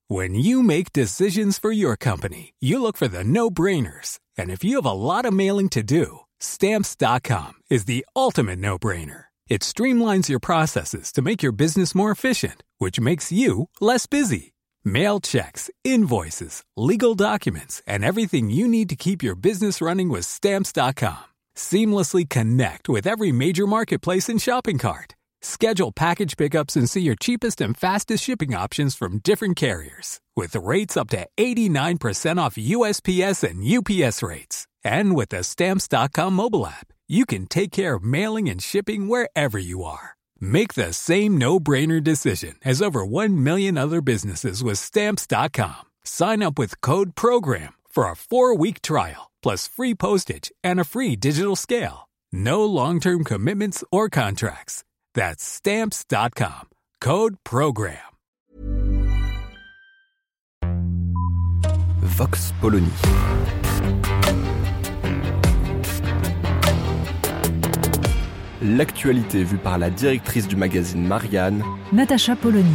When you make decisions for your company, you look for the no-brainers. And if you have a lot of mailing to do, Stamps.com is the ultimate no-brainer. It streamlines your processes to make your business more efficient, which makes you less busy. Mail checks, invoices, legal documents, and everything you need to keep your business running with Stamps.com. Seamlessly connect with every major marketplace and shopping cart. Schedule package pickups and see your cheapest and fastest shipping options from different carriers. With rates up to 89% off USPS and UPS rates. And with the Stamps.com mobile app, you can take care of mailing and shipping wherever you are. Make the same no-brainer decision as over 1 million other businesses with Stamps.com. Sign up with code PROGRAM for a 4-week trial, plus free postage and a free digital scale. No long-term commitments or contracts. That's Stamps.com. Code PROGRAM. Vox Polony. L'actualité vue par la directrice du magazine Marianne, Natacha Polony.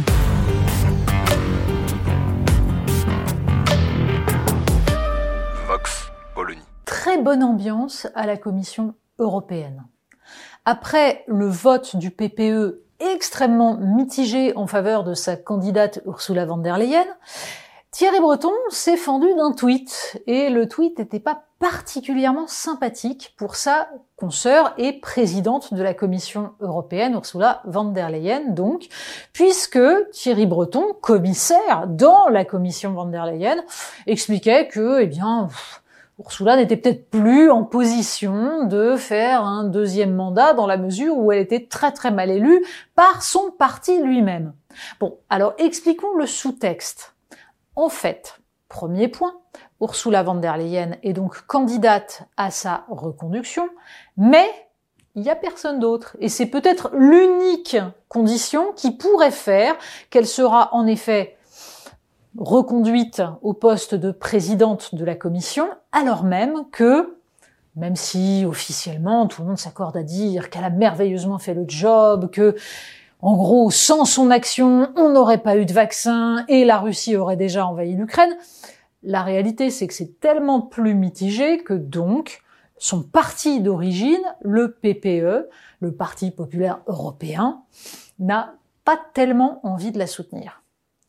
Vox Polony. Très bonne ambiance à la Commission européenne. Après le vote du PPE extrêmement mitigé en faveur de sa candidate Ursula von der Leyen, Thierry Breton s'est fendu d'un tweet, et le tweet n'était pas particulièrement sympathique pour sa consoeur et présidente de la Commission européenne, Ursula von der Leyen, donc, puisque Thierry Breton, commissaire dans la Commission von der Leyen, expliquait que, Ursula n'était peut-être plus en position de faire un deuxième mandat dans la mesure où elle était très très mal élue par son parti lui-même. Bon, alors expliquons le sous-texte. En fait, premier point, Ursula von der Leyen est donc candidate à sa reconduction, mais il n'y a personne d'autre. Et c'est peut-être l'unique condition qui pourrait faire qu'elle sera en effet reconduite au poste de présidente de la Commission, alors même que, même si officiellement tout le monde s'accorde à dire qu'elle a merveilleusement fait le job, que en gros, sans son action, on n'aurait pas eu de vaccin et la Russie aurait déjà envahi l'Ukraine, la réalité c'est que c'est tellement plus mitigé que donc son parti d'origine, le PPE, le Parti populaire européen, n'a pas tellement envie de la soutenir.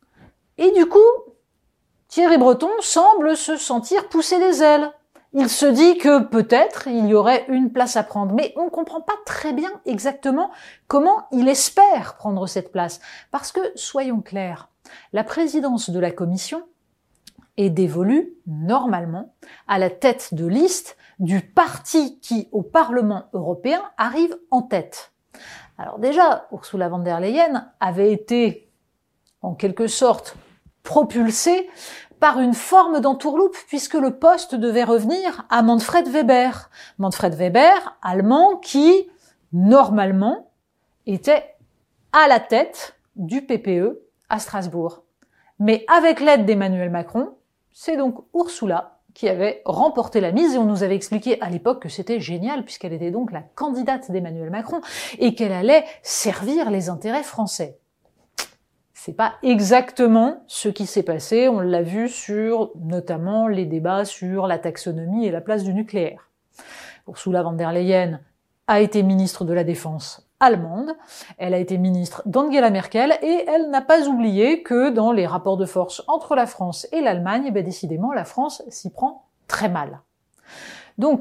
Et du coup, Thierry Breton semble se sentir pousser des ailes. Il se dit que peut-être il y aurait une place à prendre, mais on ne comprend pas très bien exactement comment il espère prendre cette place. Parce que, soyons clairs, la présidence de la Commission est dévolue, normalement, à la tête de liste du parti qui, au Parlement européen, arrive en tête. Alors déjà, Ursula von der Leyen avait été, en quelque sorte, propulsée par une forme d'entourloupe puisque le poste devait revenir à Manfred Weber. Manfred Weber, allemand, qui, normalement, était à la tête du PPE à Strasbourg. Mais avec l'aide d'Emmanuel Macron, c'est donc Ursula qui avait remporté la mise et on nous avait expliqué à l'époque que c'était génial puisqu'elle était donc la candidate d'Emmanuel Macron et qu'elle allait servir les intérêts français. C'est pas exactement ce qui s'est passé, on l'a vu sur notamment les débats sur la taxonomie et la place du nucléaire. Ursula von der Leyen a été ministre de la Défense allemande, elle a été ministre d'Angela Merkel et elle n'a pas oublié que dans les rapports de force entre la France et l'Allemagne, décidément la France s'y prend très mal. Donc,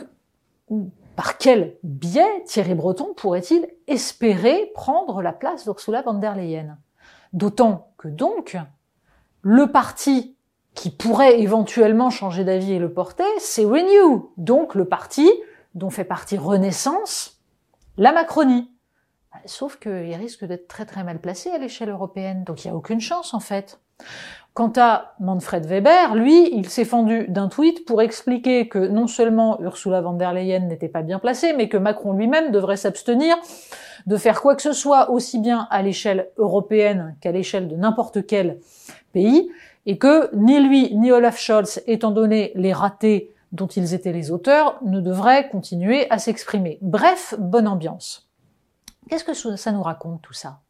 par quel biais Thierry Breton pourrait-il espérer prendre la place d'Ursula von der Leyen ? D'autant que donc, le parti qui pourrait éventuellement changer d'avis et le porter, c'est Renew, donc le parti dont fait partie Renaissance, la Macronie. Sauf qu'il risque d'être très très mal placé à l'échelle européenne, donc il n'y a aucune chance en fait. Quant à Manfred Weber, lui, il s'est fendu d'un tweet pour expliquer que non seulement Ursula von der Leyen n'était pas bien placée, mais que Macron lui-même devrait s'abstenir de faire quoi que ce soit aussi bien à l'échelle européenne qu'à l'échelle de n'importe quel pays, et que ni lui ni Olaf Scholz, étant donné les ratés dont ils étaient les auteurs, ne devraient continuer à s'exprimer. Bref, bonne ambiance. Qu'est-ce que ça nous raconte tout ça ?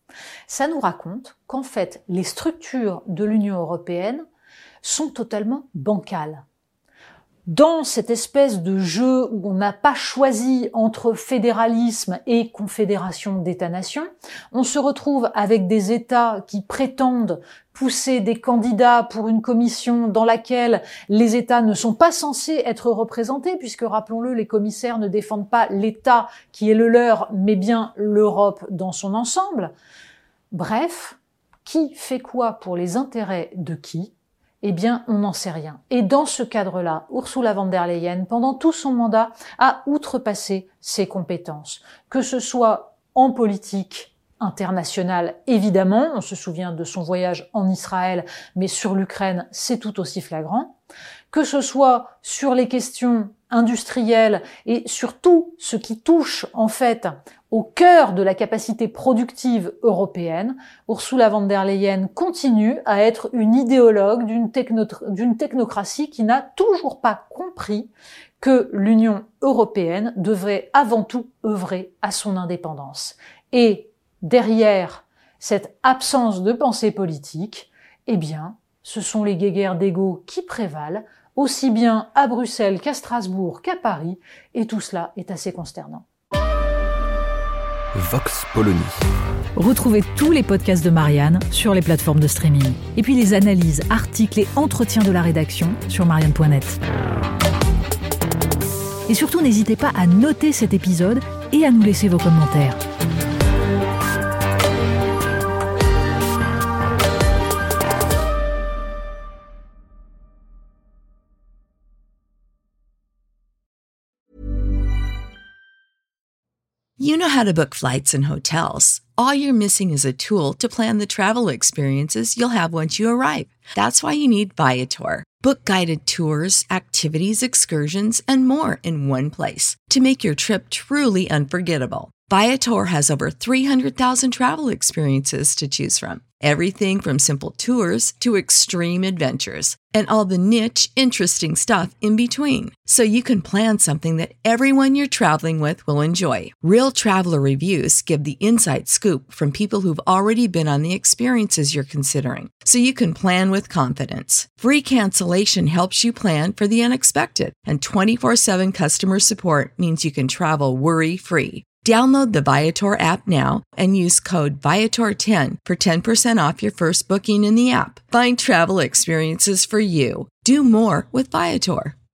Ça nous raconte qu'en fait, les structures de l'Union européenne sont totalement bancales. Dans cette espèce de jeu où on n'a pas choisi entre fédéralisme et confédération d'États-nations, on se retrouve avec des États qui prétendent pousser des candidats pour une commission dans laquelle les États ne sont pas censés être représentés, puisque, rappelons-le, les commissaires ne défendent pas l'État qui est le leur, mais bien l'Europe dans son ensemble. Bref, qui fait quoi pour les intérêts de qui ? Eh bien, on n'en sait rien. Et dans ce cadre-là, Ursula von der Leyen, pendant tout son mandat, a outrepassé ses compétences. Que ce soit en politique internationale, évidemment, on se souvient de son voyage en Israël, mais sur l'Ukraine, c'est tout aussi flagrant. Que ce soit sur les questions industrielles et sur tout ce qui touche, en fait, au cœur de la capacité productive européenne, Ursula von der Leyen continue à être une idéologue d'une technocratie qui n'a toujours pas compris que l'Union européenne devrait avant tout œuvrer à son indépendance. Et derrière cette absence de pensée politique, eh bien, ce sont les guéguerres d'ego qui prévalent, aussi bien à Bruxelles qu'à Strasbourg qu'à Paris, et tout cela est assez consternant. Vox Polony. Retrouvez tous les podcasts de Marianne sur les plateformes de streaming. Et puis les analyses, articles et entretiens de la rédaction sur marianne.net. Et surtout, n'hésitez pas à noter cet épisode et à nous laisser vos commentaires. You know how to book flights and hotels. All you're missing is a tool to plan the travel experiences you'll have once you arrive. That's why you need Viator. Book guided tours, activities, excursions, and more in one place to make your trip truly unforgettable. Viator has over 300,000 travel experiences to choose from. Everything from simple tours to extreme adventures and all the niche, interesting stuff in between. So you can plan something that everyone you're traveling with will enjoy. Real traveler reviews give the inside scoop from people who've already been on the experiences you're considering. So you can plan with confidence. Free cancellation helps you plan for the unexpected. And 24/7 customer support means you can travel worry-free. Download the Viator app now and use code Viator10 for 10% off your first booking in the app. Find travel experiences for you. Do more with Viator.